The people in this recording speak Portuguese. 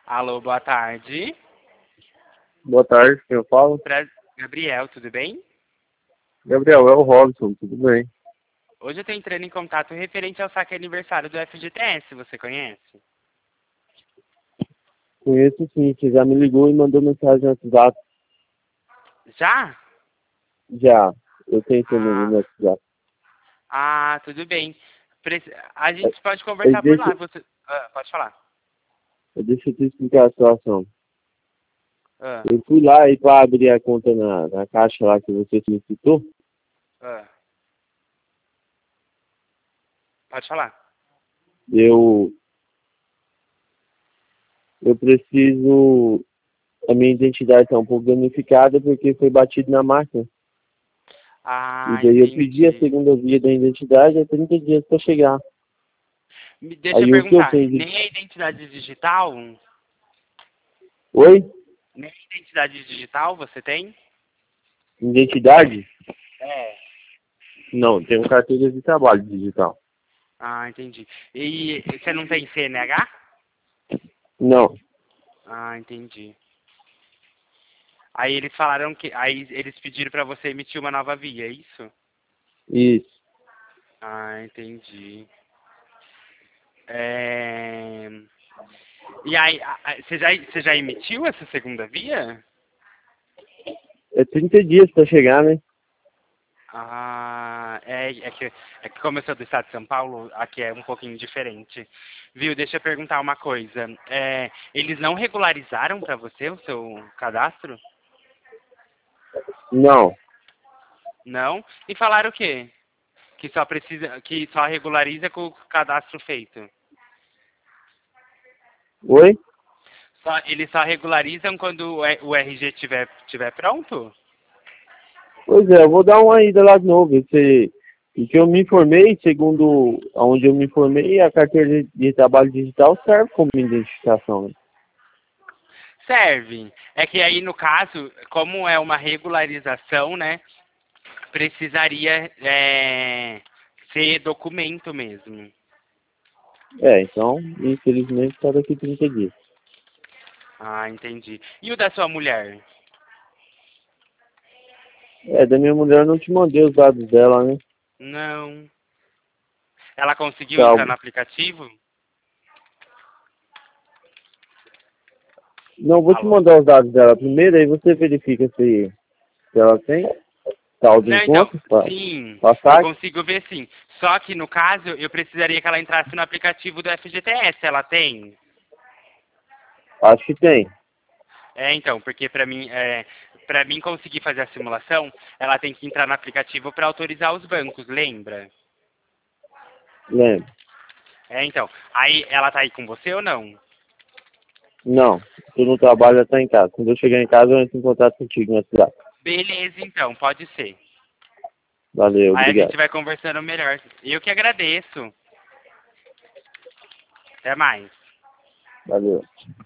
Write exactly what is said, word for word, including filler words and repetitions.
Alô, boa tarde. Boa tarde, quem eu falo? Pra... Gabriel, tudo bem? Gabriel, é o Robson, tudo bem? Hoje eu estou entrando em contato referente ao saque aniversário do F G T S, você conhece? Conheço sim, que já me ligou e mandou mensagem no WhatsApp. Já? Já, eu tenho seu número Ah, no WhatsApp. ah tudo bem. Preci- A É, gente pode é, conversar por deixa, lá, você... Ah, pode falar. é, deixa eu te explicar a situação. Ah, Eu fui lá e para abrir a conta na, na caixa lá que você solicitou, ah, pode falar. eu, eu preciso... A minha identidade está um pouco danificada porque foi batido na máquina. E Ah, daí eu pedi a entendi. segunda via da identidade há trinta dias para chegar. Me deixa eu Aí o que eu perguntar, tenho de... nem a identidade digital? Oi? Nem a identidade digital você tem? Identidade? É. Não, tem um carteira de trabalho digital. Ah, entendi. E você não tem C N H? Não, Ah, entendi. Aí eles falaram que. Aí eles pediram pra você emitir uma nova via, é isso? isso. Ah, entendi. É... E aí, a- a- você já, você já emitiu essa segunda via? É trinta dias pra chegar, né? Ah, é, é que, é que como eu sou do estado de São Paulo, aqui é um pouquinho diferente. Viu, deixa eu perguntar uma coisa. É, eles não regularizaram pra você o seu cadastro? Não. Não? E falaram o quê? Que só precisa, que só regulariza com o cadastro feito. Oi? Só, eles só regularizam quando o E- o R G tiver, tiver pronto? Pois é, eu vou dar uma ida lá de novo. Ver se... O que eu me informei, segundo onde eu me informei, a carteira de, de trabalho digital serve como identificação, né? Serve. É que aí, no caso, como é uma regularização, né, precisaria é, ser documento mesmo. É, então, infelizmente, só daqui trinta dias. Ah, entendi. E o da sua mulher? É, da minha mulher eu não te mandei os dados dela, né? Não. Ela conseguiu entrar Salvo. no aplicativo? Não, vou te Alô? mandar os dados dela primeiro, aí você verifica se, se ela tem saldo em Não, então, conta para sim, eu passar. consigo ver sim. Só que, no caso, eu precisaria que ela entrasse no aplicativo do F G T S. Ela tem? Acho que tem. É, então, porque para mim, é, para mim conseguir fazer a simulação, ela tem que entrar no aplicativo para autorizar os bancos, lembra? Lembro. É, então. Aí, ela tá aí com você ou não? Não, tu no trabalho já tá em casa. Quando eu chegar em casa, eu entro em contato contigo na cidade. Beleza, então, pode ser. Valeu, Aí a obrigado. gente vai conversando melhor. Eu que agradeço. Até mais. Valeu.